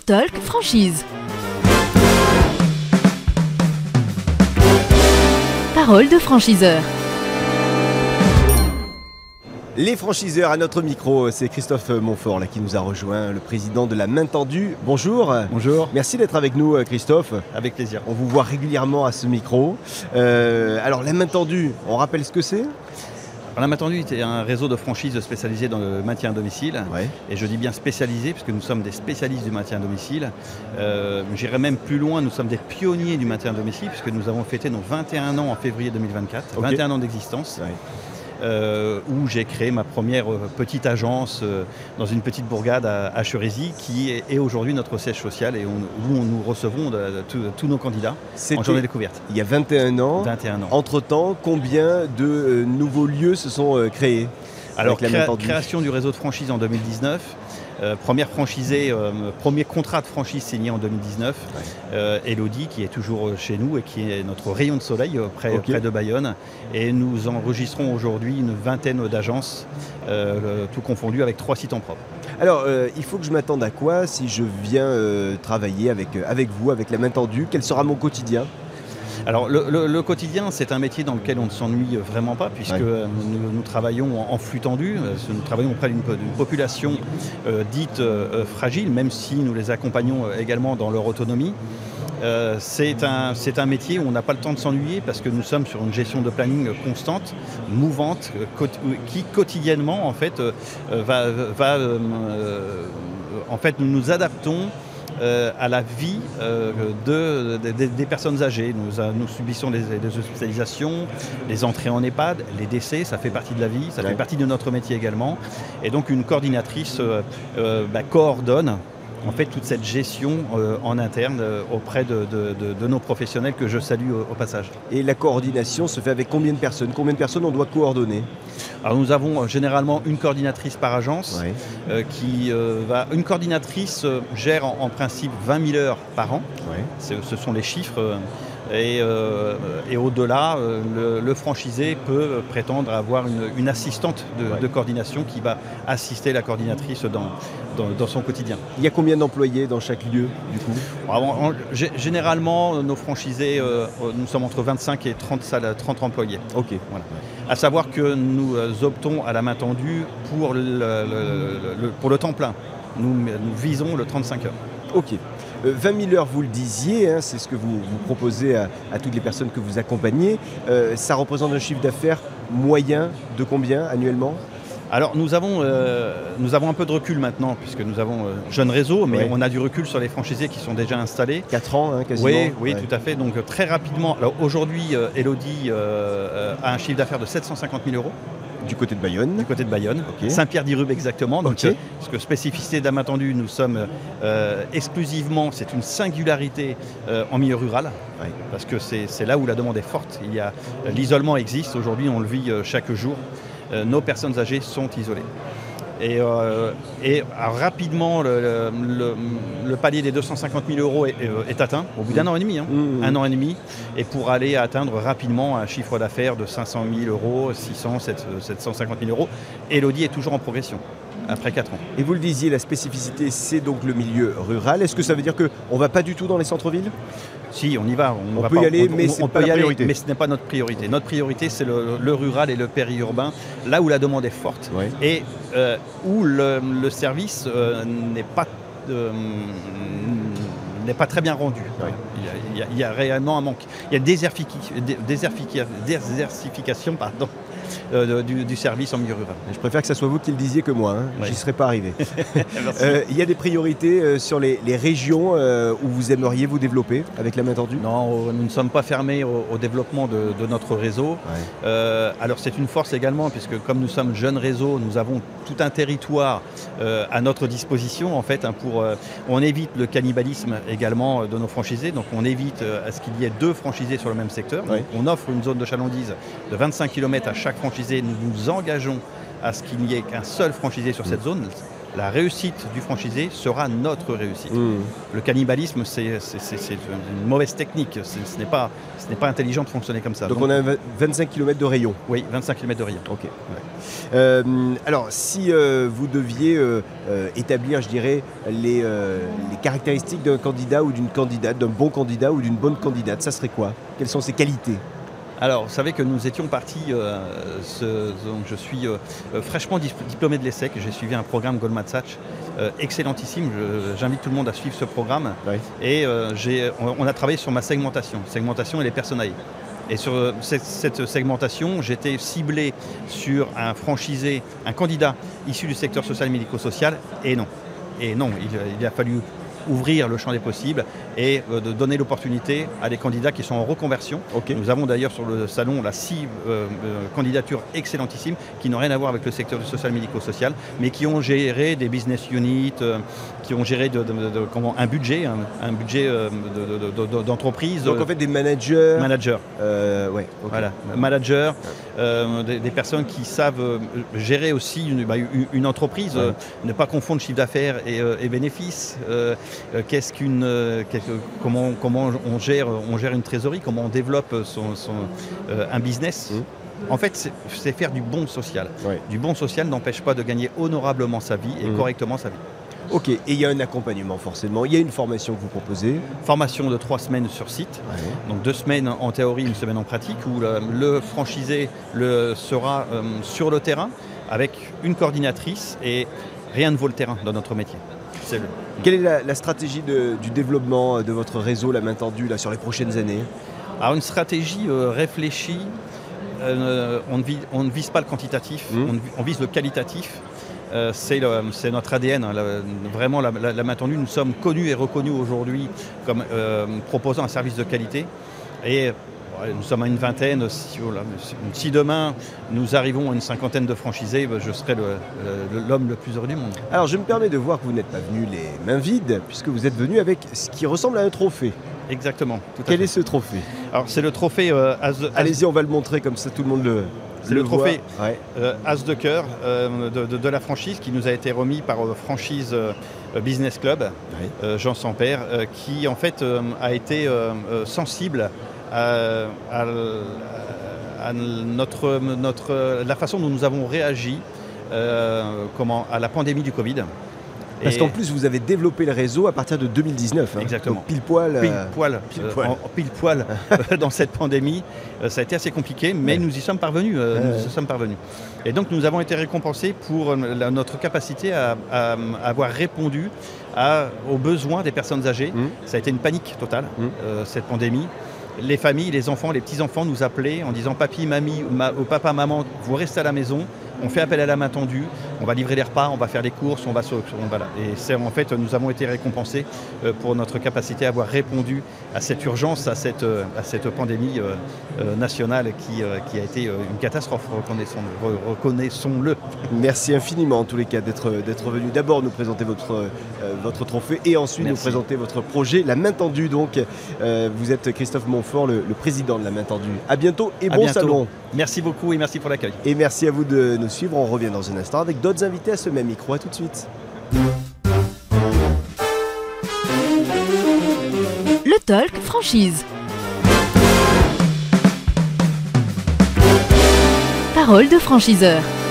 Talk Franchise. Parole de franchiseur. Les franchiseurs à notre micro, c'est Christophe Montfort là, qui nous a rejoint, le président de la Main Tendue. Bonjour. Bonjour. Merci d'être avec nous Christophe. Avec plaisir. On vous voit régulièrement à ce micro. Alors la Main Tendue, on rappelle ce que c'est ? La Main Tendue est un réseau de franchises spécialisé dans le maintien à domicile. Ouais. Et je dis bien spécialisé puisque nous sommes des spécialistes du maintien à domicile. J'irai même plus loin, nous sommes des pionniers du maintien à domicile puisque nous avons fêté nos 21 ans en février 2024, Okay. 21 ans d'existence. Ouais. Où j'ai créé ma première petite agence dans une petite bourgade à Cherisy qui est aujourd'hui notre siège social et où nous recevons tous nos candidats en journée découverte. Il y a 21 ans. 21 ans. Entre-temps, combien de nouveaux lieux se sont créés ? Alors, avec la Main Tendue ? création du réseau de franchise en 2019. Première franchisée, premier contrat de franchise signé en 2019. Ouais. Elodie qui est toujours chez nous et qui est notre rayon de soleil près de Bayonne. Et nous enregistrons aujourd'hui une vingtaine d'agences, tout confondu avec 3 sites en propre. Alors, il faut que je m'attende à quoi si je viens travailler avec vous, avec la Main Tendue ? Quel sera mon quotidien ? Alors le quotidien, c'est un métier dans lequel on ne s'ennuie vraiment pas puisque nous travaillons en flux tendu, nous travaillons auprès d'une population dite fragile, même si nous les accompagnons également dans leur autonomie. C'est un métier où on n'a pas le temps de s'ennuyer parce que nous sommes sur une gestion de planning constante, mouvante, qui quotidiennement en fait, nous nous adaptons à la vie des personnes âgées. Nous subissons des hospitalisations, les entrées en EHPAD, les décès, ça fait partie de la vie, ça fait partie de notre métier également. Et donc une coordinatrice coordonne en fait toute cette gestion en interne auprès de nos professionnels que je salue au passage. Et la coordination se fait avec combien de personnes ? Combien de personnes on doit coordonner ? Alors nous avons généralement une coordinatrice par agence une coordinatrice gère en principe 20 000 heures par an. Ouais. Ce sont les chiffres. Et au-delà, le franchisé peut prétendre avoir une assistante de coordination qui va assister la coordinatrice dans son quotidien. Il y a combien d'employés dans chaque lieu du coup ? Généralement, nos franchisés, nous sommes entre 25 et 30 employés. Ok. Voilà. À savoir que nous optons à la Main Tendue pour le temps plein. Nous visons le 35 heures. Ok. 20 000 heures, vous le disiez, hein, c'est ce que vous proposez à toutes les personnes que vous accompagnez. Ça représente un chiffre d'affaires moyen de combien annuellement ? Alors nous avons un peu de recul maintenant puisque nous avons jeune réseau, mais on a du recul sur les franchisés qui sont déjà installés. 4 ans hein, quasiment. Oui, tout à fait. Donc très rapidement. Alors aujourd'hui, Elodie a un chiffre d'affaires de 750 000 euros. Du côté de Bayonne. Du côté de Bayonne. Okay. Saint-Pierre-d'Irube exactement. Donc, parce que spécificité de la Main Tendue, nous sommes exclusivement, c'est une singularité en milieu rural, parce que c'est là où la demande est forte. L'isolement existe, aujourd'hui on le vit chaque jour. Nos personnes âgées sont isolées. Et rapidement, le palier des 250 000 euros est atteint au bout d'un an et demi. Un an et demi. Et pour aller atteindre rapidement un chiffre d'affaires de 500 000 euros, 600, 750 000 euros. Elodie est toujours en progression, après 4 ans. Et vous le disiez, la spécificité, c'est donc le milieu rural. Est-ce que ça veut dire qu'on ne va pas du tout dans les centres-villes ? Si, on y va. On peut y aller, mais ce n'est pas la priorité. Mais ce n'est pas notre priorité. Notre priorité, c'est le rural et le périurbain, là où la demande est forte et où le service n'est pas très bien rendu. Il y a réellement un manque. Il y a désertification du service en milieu rural. Je préfère que ce soit vous qui le disiez que moi, j'y serais pas arrivé. Il y a des priorités sur les régions où vous aimeriez vous développer avec la Main Tendue ? Non, nous ne sommes pas fermés au développement de notre réseau. Alors c'est une force également puisque comme nous sommes jeune réseau, nous avons tout un territoire à notre disposition en fait on évite le cannibalisme également de nos franchisés, donc on évite à ce qu'il y ait 2 franchisés sur le même secteur. Donc, on offre une zone de chalandise de 25 km à chaque franchisé, nous nous engageons à ce qu'il n'y ait qu'un seul franchisé sur cette zone. la réussite du franchisé sera notre réussite. Le cannibalisme, c'est une mauvaise technique. Ce n'est pas intelligent de fonctionner comme ça. Donc on a 25 km de rayon. Oui, 25 km de rayon. Ok. Ouais. Alors, si vous deviez établir, je dirais, les caractéristiques d'un candidat ou d'une candidate, d'un bon candidat ou d'une bonne candidate, ça serait quoi? Quelles sont ses qualités? Alors, vous savez que nous étions partis, donc je suis fraîchement diplômé de l'ESSEC, j'ai suivi un programme Goldman Sachs excellentissime, j'invite tout le monde à suivre ce programme. Ouais. Et on a travaillé sur ma segmentation et les personae. Et sur cette segmentation, j'étais ciblé sur un franchisé, un candidat issu du secteur social et médico-social, et non, il a fallu ouvrir le champ des possibles et de donner l'opportunité à des candidats qui sont en reconversion. Okay. Nous avons d'ailleurs sur le salon 6 candidatures excellentissimes qui n'ont rien à voir avec le secteur du social médico-social, mais qui ont géré des business units, qui ont géré un budget d'entreprise. Donc en fait des managers. Ouais, okay. Voilà, managers, des personnes qui savent gérer aussi une entreprise, ne pas confondre chiffre d'affaires et bénéfices. Comment on gère une trésorerie, comment on développe un business. En fait, c'est faire du bon social. Ouais. Du bon social n'empêche pas de gagner honorablement sa vie et correctement sa vie. Ok, et il y a un accompagnement forcément, il y a une formation que vous proposez. Formation de 3 semaines sur site, donc 2 semaines en théorie, 1 semaine en pratique, où le franchisé sera sur le terrain avec une coordinatrice et rien ne vaut le terrain dans notre métier. Quelle est la stratégie du développement de votre réseau, la main tendue, sur les prochaines années? Alors une stratégie réfléchie, on ne vise pas le quantitatif, on vise le qualitatif. C'est notre ADN, vraiment la main tendue. Nous sommes connus et reconnus aujourd'hui comme proposant un service de qualité. Et nous sommes à une vingtaine. Si demain nous arrivons à une 50aine de franchisés, je serai l'homme le plus heureux du monde. Alors je me permets de voir que vous n'êtes pas venu les mains vides, puisque vous êtes venu avec ce qui ressemble à un trophée. Exactement. Quel est ce trophée? Alors c'est le trophée Allez-y, on va le montrer comme ça tout le monde le... C'est le trophée As de cœur de la franchise qui nous a été remis par Franchise Business Club, Jean Sampère, qui en fait a été sensible à la façon dont nous avons réagi à la pandémie du Covid. Parce qu'en plus, vous avez développé le réseau à partir de 2019. Exactement. Donc pile poil dans cette pandémie. Ça a été assez compliqué, mais nous y sommes parvenus. Et donc, nous avons été récompensés pour notre capacité à avoir répondu aux besoins des personnes âgées. Ça a été une panique totale, cette pandémie. Les familles, les enfants, les petits-enfants nous appelaient en disant « Papi, mamie, papa, maman, vous restez à la maison ». On fait appel à la main tendue, on va livrer les repas, on va faire les courses, on va là. Et en fait, nous avons été récompensés pour notre capacité à avoir répondu à cette urgence, à cette pandémie nationale qui a été une catastrophe, reconnaissons-le. Merci infiniment en tous les cas d'être venu d'abord nous présenter votre trophée et ensuite nous présenter votre projet, la main tendue. Donc, vous êtes Christophe Montfort, le président de la main tendue. À bientôt et bon salon. Merci beaucoup et merci pour l'accueil. Et merci à vous de nous suivre. On revient dans un instant avec d'autres invités à ce même micro. À tout de suite. Le Talk Franchise. Parole de franchiseur.